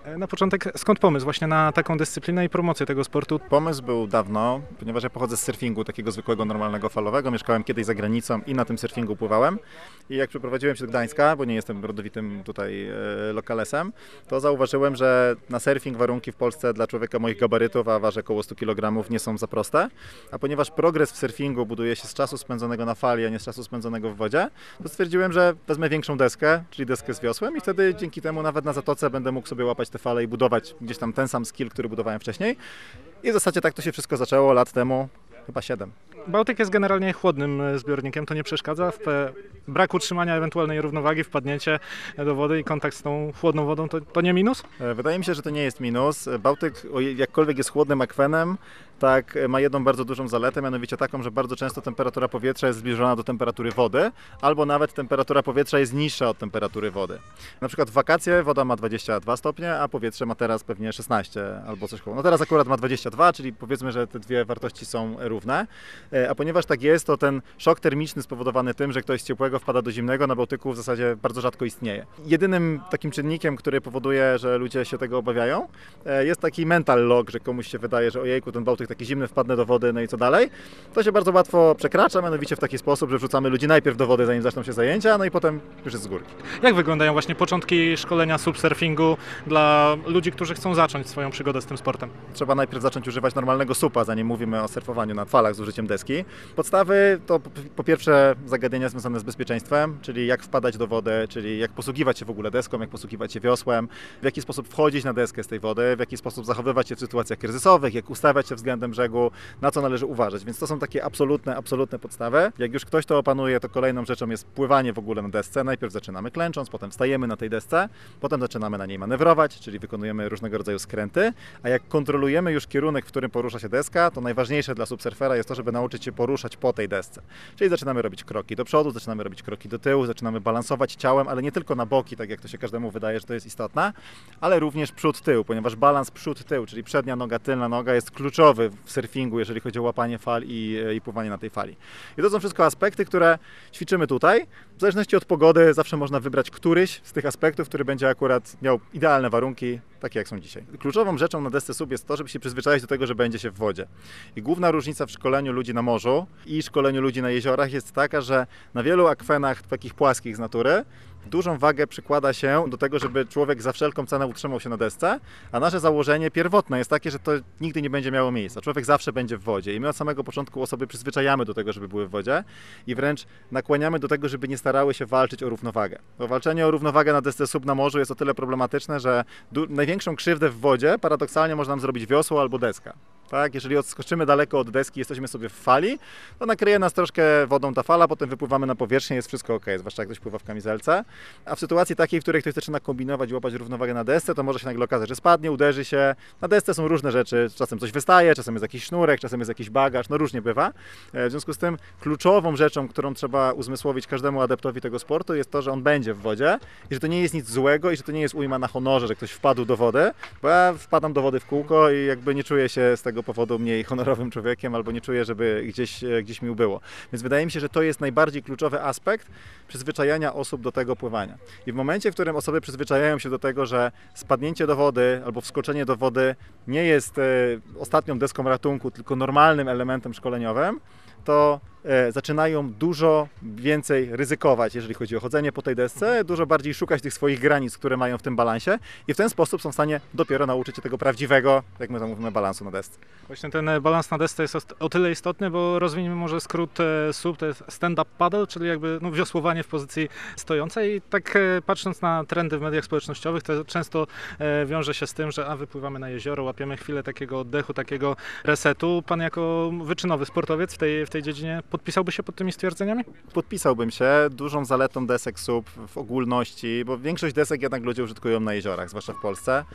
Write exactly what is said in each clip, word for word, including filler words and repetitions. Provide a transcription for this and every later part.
Na początek, skąd pomysł właśnie na taką dyscyplinę i promocję tego sportu? Pomysł był dawno, ponieważ ja pochodzę z surfingu, takiego zwykłego, normalnego, falowego. Mieszkałem kiedyś za granicą i na tym surfingu pływałem. I jak przeprowadziłem się do Gdańska, bo nie jestem rodowitym tutaj e, lokalesem, to zauważyłem, że na surfing warunki w Polsce dla człowieka moich gabarytów, a ważę około stu kilogramów, nie są za proste. A ponieważ progres w surfingu buduje się z czasu spędzonego na fali, a nie z czasu spędzonego w wodzie, to stwierdziłem, że wezmę większą deskę, czyli deskę z wiosłem i wtedy dzięki temu nawet na zatoce będę mógł sobie łapać te fale i budować gdzieś tam ten sam skill, który budowałem wcześniej. I w zasadzie tak to się wszystko zaczęło lat temu, chyba siedem. Bałtyk jest generalnie chłodnym zbiornikiem, to nie przeszkadza w braku utrzymania ewentualnej równowagi, wpadnięcie do wody i kontakt z tą chłodną wodą, to, to nie minus? Wydaje mi się, że to nie jest minus. Bałtyk, jakkolwiek jest chłodnym akwenem, tak ma jedną bardzo dużą zaletę, mianowicie taką, że bardzo często temperatura powietrza jest zbliżona do temperatury wody, albo nawet temperatura powietrza jest niższa od temperatury wody. Na przykład w wakacje woda ma dwadzieścia dwa stopnie, a powietrze ma teraz pewnie szesnaście albo coś koło. No teraz akurat ma dwadzieścia dwa, czyli powiedzmy, że te dwie wartości są równe. A ponieważ tak jest, to ten szok termiczny spowodowany tym, że ktoś z ciepłego wpada do zimnego na Bałtyku w zasadzie bardzo rzadko istnieje. Jedynym takim czynnikiem, który powoduje, że ludzie się tego obawiają, jest taki mental log, że komuś się wydaje, że ojejku, ten Bałtyk taki zimny, wpadnę do wody, no i co dalej. To się bardzo łatwo przekracza, mianowicie w taki sposób, że wrzucamy ludzi najpierw do wody, zanim zaczną się zajęcia, no i potem już jest z górki. Jak wyglądają właśnie początki szkolenia subsurfingu dla ludzi, którzy chcą zacząć swoją przygodę z tym sportem? Trzeba najpierw zacząć używać normalnego supa, zanim mówimy o surfowaniu na falach z użyciem deski. Podstawy to po pierwsze zagadnienia związane z bezpieczeństwem, czyli jak wpadać do wody, czyli jak posługiwać się w ogóle deską, jak posługiwać się wiosłem, w jaki sposób wchodzić na deskę z tej wody, w jaki sposób zachowywać się w sytuacjach kryzysowych, jak ustawiać się względem brzegu, na co należy uważać. Więc to są takie absolutne, absolutne podstawy. Jak już ktoś to opanuje, to kolejną rzeczą jest pływanie w ogóle na desce. Najpierw zaczynamy klęcząc, potem stajemy na tej desce, potem zaczynamy na niej manewrować, czyli wykonujemy różnego rodzaju skręty, a jak kontrolujemy już kierunek, w którym porusza się deska, to najważniejsze dla subsurfera jest to, żeby nauczyć się poruszać po tej desce. Czyli zaczynamy robić kroki do przodu, zaczynamy robić kroki do tyłu, zaczynamy balansować ciałem, ale nie tylko na boki, tak jak to się każdemu wydaje, że to jest istotne, ale również przód-tył, ponieważ balans przód-tył, czyli przednia noga, tylna noga jest kluczowy w surfingu, jeżeli chodzi o łapanie fal i, i pływanie na tej fali. I to są wszystko aspekty, które ćwiczymy tutaj. W zależności od pogody zawsze można wybrać któryś z tych aspektów, który będzie akurat miał idealne warunki, takie jak są dzisiaj. Kluczową rzeczą na desce sub jest to, żeby się przyzwyczaić do tego, że będzie się w wodzie. I główna różnica w szkoleniu ludzi na morzu i szkoleniu ludzi na jeziorach jest taka, że na wielu akwenach takich płaskich z natury dużą wagę przykłada się do tego, żeby człowiek za wszelką cenę utrzymał się na desce, a nasze założenie pierwotne jest takie, że to nigdy nie będzie miało miejsca. Człowiek zawsze będzie w wodzie i my od samego początku osoby przyzwyczajamy do tego, żeby były w wodzie i wręcz nakłaniamy do tego, żeby nie starały się walczyć o równowagę. Bo walczenie o równowagę na desce sub na morzu jest o tyle problematyczne, że największą krzywdę w wodzie paradoksalnie można nam zrobić wiosło albo deska. Tak? Jeżeli odskoczymy daleko od deski, jesteśmy sobie w fali, to nakryje nas troszkę wodą ta fala, potem wypływamy na powierzchnię, jest wszystko ok, zwłaszcza jak ktoś pływa w kamizelce. A w sytuacji takiej, w której ktoś zaczyna kombinować i łapać równowagę na desce, to może się nagle okazać, że spadnie, uderzy się. Na desce są różne rzeczy, czasem coś wystaje, czasem jest jakiś sznurek, czasem jest jakiś bagaż, no różnie bywa. W związku z tym kluczową rzeczą, którą trzeba uzmysłowić każdemu adeptowi tego sportu, jest to, że on będzie w wodzie i że to nie jest nic złego i że to nie jest ujma na honorze, że ktoś wpadł do wody, bo ja wpadam do wody w kółko i jakby nie czuję się z tego powodu mniej honorowym człowiekiem albo nie czuję, żeby gdzieś, gdzieś mi było. Więc wydaje mi się, że to jest najbardziej kluczowy aspekt przyzwyczajania osób do tego pływania. I w momencie, w którym osoby przyzwyczajają się do tego, że spadnięcie do wody albo wskoczenie do wody nie jest e, ostatnią deską ratunku, tylko normalnym elementem szkoleniowym, to e, zaczynają dużo więcej ryzykować, jeżeli chodzi o chodzenie po tej desce, dużo bardziej szukać tych swoich granic, które mają w tym balansie i w ten sposób są w stanie dopiero nauczyć się tego prawdziwego, jak my to mówimy, balansu na desce. Właśnie ten balans na desce jest o tyle istotny, bo rozwiniemy może skrót sub, to jest stand-up paddle, czyli jakby no, wiosłowanie w pozycji stojącej. I tak e, patrząc na trendy w mediach społecznościowych, to często e, wiąże się z tym, że a wypływamy na jezioro, łapiemy chwilę takiego oddechu, takiego resetu. Pan jako wyczynowy sportowiec w tej, w tej dziedzinie podpisałby się pod tymi stwierdzeniami? Podpisałbym się. Dużą zaletą desek sub w ogólności, bo większość desek jednak ludzie użytkują na jeziorach, zwłaszcza w Polsce.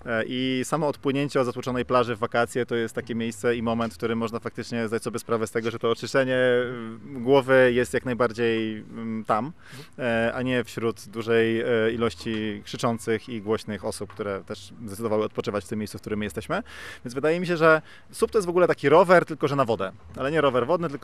I samo odpłynięcie o zatłoczonej plaży w wakacje to jest takie miejsce i moment, w którym można faktycznie zdać sobie sprawę z tego, że to oczyszczenie głowy jest jak najbardziej tam, a nie wśród dużej ilości krzyczących i głośnych osób, które też zdecydowały odpoczywać w tym miejscu, w którym my jesteśmy. Więc wydaje mi się, że sub to jest w ogóle taki rower, tylko że na wodę. Ale nie rower wodny, tylko rower na wodę.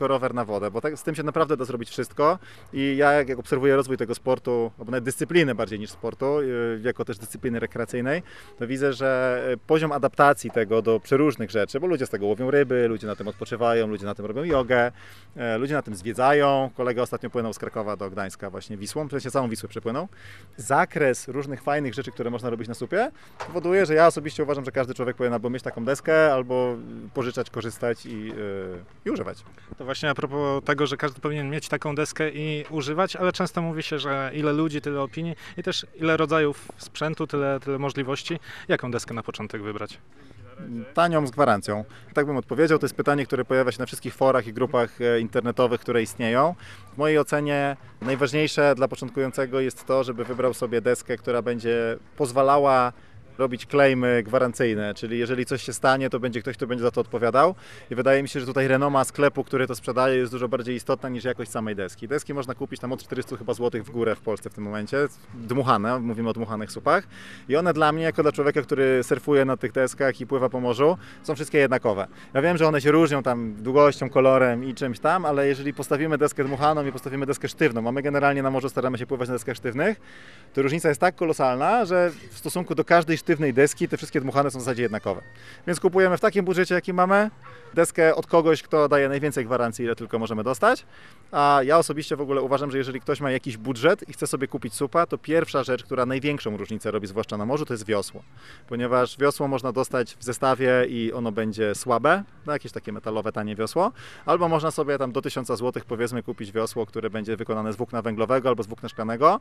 wodę, bo tak, z tym się naprawdę da zrobić wszystko i ja jak obserwuję rozwój tego sportu, albo nawet dyscypliny bardziej niż sportu, jako też dyscypliny rekreacyjnej, to widzę, że poziom adaptacji tego do przeróżnych rzeczy, bo ludzie z tego łowią ryby, ludzie na tym odpoczywają, ludzie na tym robią jogę, ludzie na tym zwiedzają. Kolega ostatnio płynął z Krakowa do Gdańska właśnie Wisłą, przecież całą Wisłę przepłynął. Zakres różnych fajnych rzeczy, które można robić na supie, powoduje, że ja osobiście uważam, że każdy człowiek powinien albo mieć taką deskę, albo pożyczać, korzystać i, yy, i używać. To właśnie a propos tego, że każdy powinien mieć taką deskę i używać, ale często mówi się, że ile ludzi, tyle opinii i też ile rodzajów sprzętu, tyle, tyle możliwości. Jaką deskę na początek wybrać? Tanią z gwarancją. Tak bym odpowiedział. To jest pytanie, które pojawia się na wszystkich forach i grupach internetowych, które istnieją. W mojej ocenie najważniejsze dla początkującego jest to, żeby wybrał sobie deskę, która będzie pozwalała robić claimy gwarancyjne, czyli jeżeli coś się stanie, to będzie ktoś, kto będzie za to odpowiadał i wydaje mi się, że tutaj renoma sklepu, który to sprzedaje, jest dużo bardziej istotna niż jakość samej deski. Deski można kupić tam od czterystu chyba złotych w górę w Polsce w tym momencie, dmuchane, mówimy o dmuchanych supach i one dla mnie, jako dla człowieka, który surfuje na tych deskach i pływa po morzu, są wszystkie jednakowe. Ja wiem, że one się różnią tam długością, kolorem i czymś tam, ale jeżeli postawimy deskę dmuchaną i postawimy deskę sztywną, a my generalnie na morzu staramy się pływać na deskach sztywnych, to różnica jest tak kolosalna, że w stosunku do każdej sztywnej deski te wszystkie dmuchane są w zasadzie jednakowe. Więc kupujemy w takim budżecie, jaki mamy, deskę od kogoś, kto daje najwięcej gwarancji, ile tylko możemy dostać. A ja osobiście w ogóle uważam, że jeżeli ktoś ma jakiś budżet i chce sobie kupić supa, to pierwsza rzecz, która największą różnicę robi, zwłaszcza na morzu, to jest wiosło. Ponieważ wiosło można dostać w zestawie i ono będzie słabe, no jakieś takie metalowe, tanie wiosło, albo można sobie tam do tysiąca złotych powiedzmy kupić wiosło, które będzie wykonane z włókna węglowego albo z włókna szklanego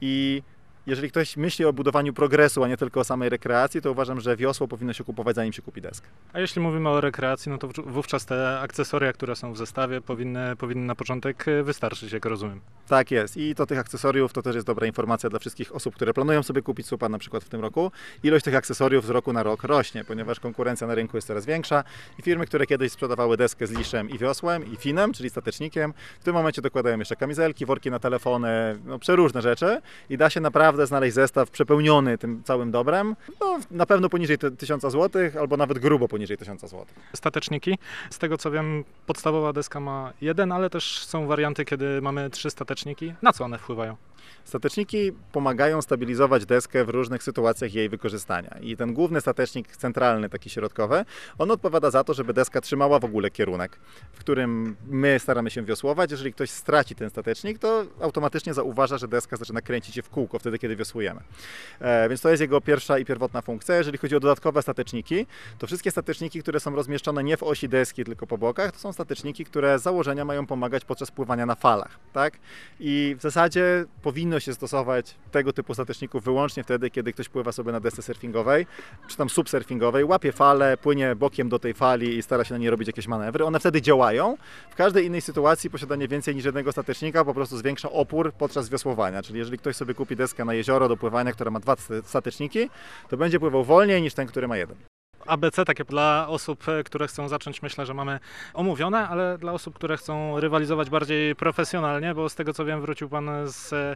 i jeżeli ktoś myśli o budowaniu progresu, a nie tylko o samej rekreacji, to uważam, że wiosło powinno się kupować, zanim się kupi deskę. A jeśli mówimy o rekreacji, no to wówczas te akcesoria, które są w zestawie, powinny, powinny na początek wystarczyć, jak rozumiem. Tak jest. I to tych akcesoriów to też jest dobra informacja dla wszystkich osób, które planują sobie kupić supa na przykład w tym roku. Ilość tych akcesoriów z roku na rok rośnie, ponieważ konkurencja na rynku jest coraz większa i firmy, które kiedyś sprzedawały deskę z liszem i wiosłem i finem, czyli statecznikiem, w tym momencie dokładają jeszcze kamizelki, worki na telefony, no przeróżne rzeczy i da się naprawdę znaleźć zestaw przepełniony tym całym dobrem, no, na pewno poniżej tysiąca złotych, albo nawet grubo poniżej tysiąca złotych. Stateczniki. Z tego co wiem, podstawowa deska ma jeden, ale też są warianty, kiedy mamy trzy stateczniki. Na co one wpływają? Stateczniki pomagają stabilizować deskę w różnych sytuacjach jej wykorzystania. I ten główny statecznik centralny, taki środkowy, on odpowiada za to, żeby deska trzymała w ogóle kierunek, w którym my staramy się wiosłować. Jeżeli ktoś straci ten statecznik, to automatycznie zauważa, że deska zaczyna kręcić się w kółko wtedy, kiedy wiosłujemy. E, więc to jest jego pierwsza i pierwotna funkcja. Jeżeli chodzi o dodatkowe stateczniki, to wszystkie stateczniki, które są rozmieszczone nie w osi deski, tylko po bokach, to są stateczniki, które z założenia mają pomagać podczas pływania na falach. Tak? I w zasadzie powinno się stosować tego typu stateczników wyłącznie wtedy, kiedy ktoś pływa sobie na desce surfingowej, czy tam subsurfingowej, łapie falę, płynie bokiem do tej fali i stara się na niej robić jakieś manewry. One wtedy działają. W każdej innej sytuacji posiadanie więcej niż jednego statecznika po prostu zwiększa opór podczas wiosłowania. Czyli jeżeli ktoś sobie kupi deskę na jezioro do pływania, która ma dwa stateczniki, to będzie pływał wolniej niż ten, który ma jeden. A B C, takie dla osób, które chcą zacząć, myślę, że mamy omówione, ale dla osób, które chcą rywalizować bardziej profesjonalnie, bo z tego co wiem, wrócił Pan z,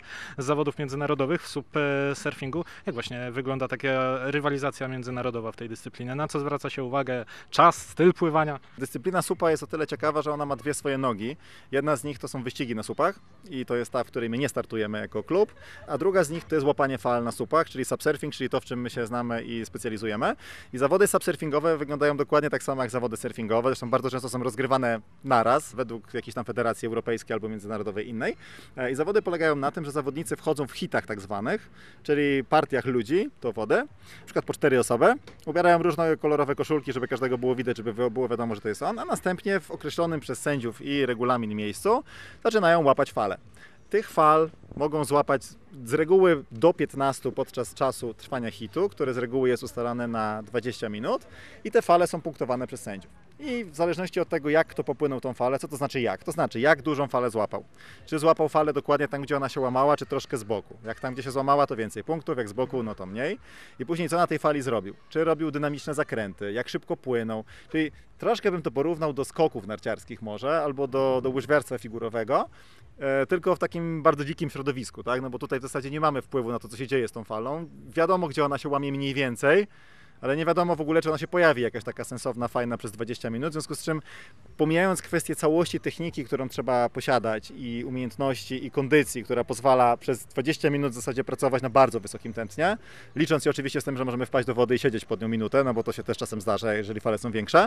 z zawodów międzynarodowych w subsurfingu. Jak właśnie wygląda taka rywalizacja międzynarodowa w tej dyscyplinie? Na co zwraca się uwagę? Czas, styl pływania? Dyscyplina supa jest o tyle ciekawa, że ona ma dwie swoje nogi. Jedna z nich to są wyścigi na supach i to jest ta, w której my nie startujemy jako klub, a druga z nich to jest łapanie fal na supach, czyli subsurfing, czyli to, w czym my się znamy i specjalizujemy. I zawody subsurfingowe wyglądają dokładnie tak samo jak zawody surfingowe, zresztą bardzo często są rozgrywane naraz, według jakiejś tam federacji europejskiej albo międzynarodowej innej. I zawody polegają na tym, że zawodnicy wchodzą w hitach tak zwanych, czyli partiach ludzi do wody, na przykład po cztery osoby, ubierają różne kolorowe koszulki, żeby każdego było widać, żeby było wiadomo, że to jest on, a następnie w określonym przez sędziów i regulamin miejscu zaczynają łapać fale. Tych fal mogą złapać z reguły do piętnastu podczas czasu trwania hitu, który z reguły jest ustalany na dwadzieścia minut i te fale są punktowane przez sędziów. I w zależności od tego, jak kto popłynął tą falę, co to znaczy jak? To znaczy, jak dużą falę złapał. Czy złapał falę dokładnie tam, gdzie ona się łamała, czy troszkę z boku. Jak tam, gdzie się złamała, to więcej punktów, jak z boku, no to mniej. I później co na tej fali zrobił? Czy robił dynamiczne zakręty, jak szybko płynął. Czyli troszkę bym to porównał do skoków narciarskich może, albo do, do łyżwiarstwa figurowego, e, tylko w takim bardzo dzikim środowisku, tak? No bo tutaj w zasadzie nie mamy wpływu na to, co się dzieje z tą falą. Wiadomo, gdzie ona się łamie mniej więcej, ale nie wiadomo w ogóle, czy ona się pojawi jakaś taka sensowna, fajna przez dwadzieścia minut, w związku z czym pomijając kwestię całości techniki, którą trzeba posiadać i umiejętności i kondycji, która pozwala przez dwadzieścia minut w zasadzie pracować na bardzo wysokim tętnie, licząc się oczywiście z tym, że możemy wpaść do wody i siedzieć pod nią minutę, no bo to się też czasem zdarza, jeżeli fale są większe,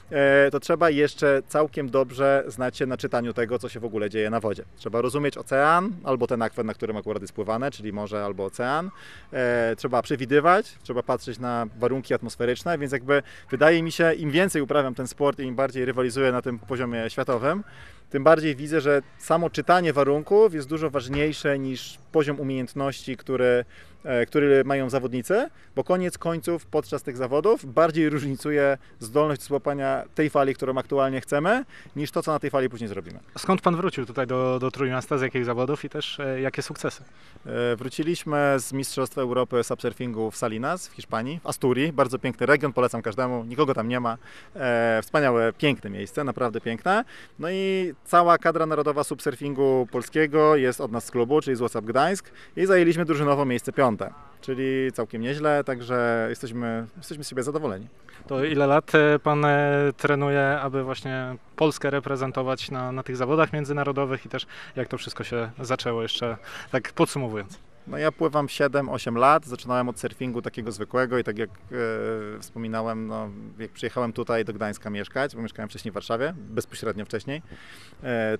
to trzeba jeszcze całkiem dobrze znać się na czytaniu tego, co się w ogóle dzieje na wodzie. Trzeba rozumieć ocean, albo ten akwen, na którym akurat jest pływane, czyli morze albo ocean. Trzeba przewidywać, trzeba patrzeć na warunki atmosferyczne, więc jakby wydaje mi się, im więcej uprawiam ten sport i im bardziej rywalizuję na tym poziomie światowym, tym bardziej widzę, że samo czytanie warunków jest dużo ważniejsze niż poziom umiejętności, który, który mają zawodnicy, bo koniec końców podczas tych zawodów bardziej różnicuje zdolność do złapania tej fali, którą aktualnie chcemy, niż to, co na tej fali później zrobimy. Skąd pan wrócił tutaj do, do Trójmiasta, z jakich zawodów i też e, jakie sukcesy? Wróciliśmy z Mistrzostw Europy subsurfingu w Salinas w Hiszpanii, w Asturii. Bardzo piękny region, polecam każdemu, nikogo tam nie ma. E, wspaniałe, piękne miejsce, naprawdę piękne. No i cała kadra narodowa subsurfingu polskiego jest od nas z klubu, czyli z WhatsApp Gdańsk i zajęliśmy drużynowo miejsce piąte, czyli całkiem nieźle, także jesteśmy, jesteśmy z siebie zadowoleni. To ile lat pan trenuje, aby właśnie Polskę reprezentować na, na tych zawodach międzynarodowych i też jak to wszystko się zaczęło jeszcze tak podsumowując? No ja pływam siedem osiem lat, zaczynałem od surfingu takiego zwykłego i tak jak e, wspominałem, no, jak przyjechałem tutaj do Gdańska mieszkać, bo mieszkałem wcześniej w Warszawie, bezpośrednio wcześniej, e,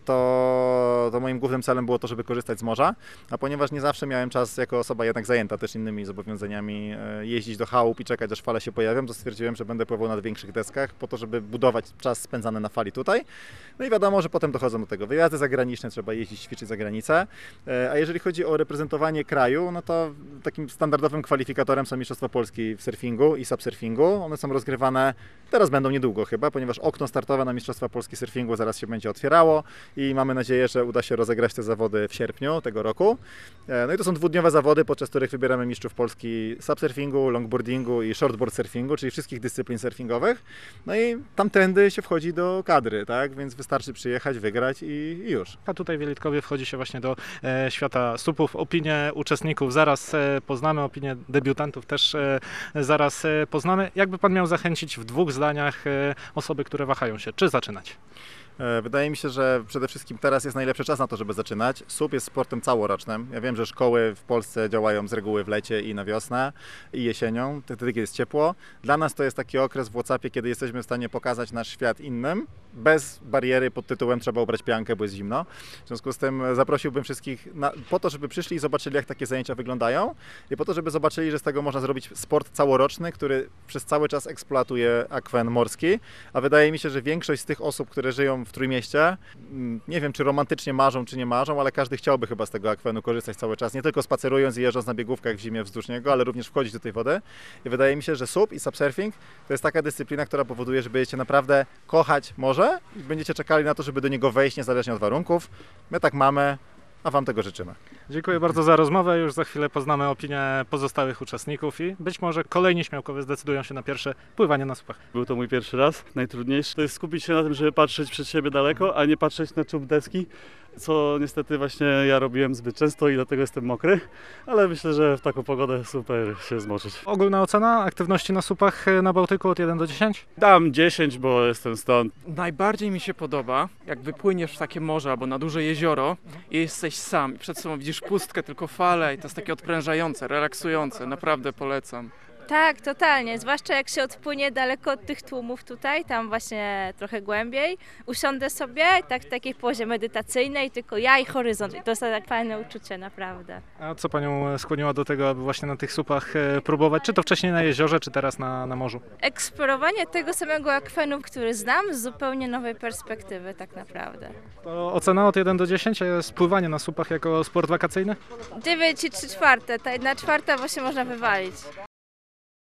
to, to moim głównym celem było to, żeby korzystać z morza, a ponieważ nie zawsze miałem czas jako osoba jednak zajęta też innymi zobowiązaniami e, jeździć do chałup i czekać, aż fale się pojawią, to stwierdziłem, że będę pływał na większych deskach po to, żeby budować czas spędzany na fali tutaj. No i wiadomo, że potem dochodzą do tego wyjazdy zagraniczne, trzeba jeździć, ćwiczyć za granicę, e, a jeżeli chodzi o reprezentowanie kraju, no to takim standardowym kwalifikatorem są Mistrzostwa Polski w surfingu i subsurfingu. One są rozgrywane, teraz będą niedługo chyba, ponieważ okno startowe na Mistrzostwa Polski surfingu zaraz się będzie otwierało i mamy nadzieję, że uda się rozegrać te zawody w sierpniu tego roku. No i to są dwudniowe zawody, podczas których wybieramy mistrzów Polski subsurfingu, longboardingu i shortboard surfingu, czyli wszystkich dyscyplin surfingowych. No i tamtędy się wchodzi do kadry, tak? Więc wystarczy przyjechać, wygrać i, i już. A tutaj w Wielitkowie wchodzi się właśnie do e, świata supów. Opinie uczestników zaraz e, poznamy, opinie debiutantów też e, zaraz e, poznamy. Jakby pan miał zachęcić w dwóch zdaniach e, osoby, które wahają się, czy zaczynać? Wydaje mi się, że przede wszystkim teraz jest najlepszy czas na to, żeby zaczynać. SUP jest sportem całorocznym. Ja wiem, że szkoły w Polsce działają z reguły w lecie i na wiosnę i jesienią, wtedy kiedy jest ciepło. Dla nas to jest taki okres w WhatsAppie, kiedy jesteśmy w stanie pokazać nasz świat innym, bez bariery pod tytułem trzeba ubrać piankę, bo jest zimno. W związku z tym zaprosiłbym wszystkich na, po to, żeby przyszli i zobaczyli, jak takie zajęcia wyglądają i po to, żeby zobaczyli, że z tego można zrobić sport całoroczny, który przez cały czas eksploatuje akwen morski, a wydaje mi się, że większość z tych osób, które żyją w Trójmieście, nie wiem, czy romantycznie marzą, czy nie marzą, ale każdy chciałby chyba z tego akwenu korzystać cały czas, nie tylko spacerując i jeżdżąc na biegówkach w zimie wzdłuż niego, ale również wchodzić do tej wody. I wydaje mi się, że SUP i subsurfing to jest taka dyscyplina, która powoduje, że będziecie naprawdę kochać morze i będziecie czekali na to, żeby do niego wejść niezależnie od warunków. My tak mamy, a Wam tego życzymy. Dziękuję bardzo za rozmowę. Już za chwilę poznamy opinię pozostałych uczestników i być może kolejni śmiałkowie zdecydują się na pierwsze pływanie na supach. Był to mój pierwszy raz. Najtrudniejsze to jest skupić się na tym, żeby patrzeć przed siebie daleko, a nie patrzeć na czub deski, co niestety właśnie ja robiłem zbyt często i dlatego jestem mokry, ale myślę, że w taką pogodę super się zmoczyć. Ogólna ocena aktywności na supach na Bałtyku od jeden do dziesięciu? Dam dziesięć, bo jestem stąd. Najbardziej mi się podoba, jak wypłyniesz w takie morze albo na duże jezioro i jesteś sam i przed sobą widzisz pustkę, tylko fale i to jest takie odprężające, relaksujące, naprawdę polecam. Tak, totalnie, zwłaszcza jak się odpłynie daleko od tych tłumów tutaj, tam właśnie trochę głębiej, usiądę sobie tak w takiej pozie medytacyjnej, tylko ja i horyzont i to jest tak fajne uczucie, naprawdę. A co Panią skłoniło do tego, aby właśnie na tych supach próbować, czy to wcześniej na jeziorze, czy teraz na, na morzu? Eksplorowanie tego samego akwenu, który znam, z zupełnie nowej perspektywy tak naprawdę. To ocena od jeden do dziesięciu jest pływanie na supach jako sport wakacyjny? dziewięć i trzy czwarte, ta jedna czwarta właśnie można wywalić.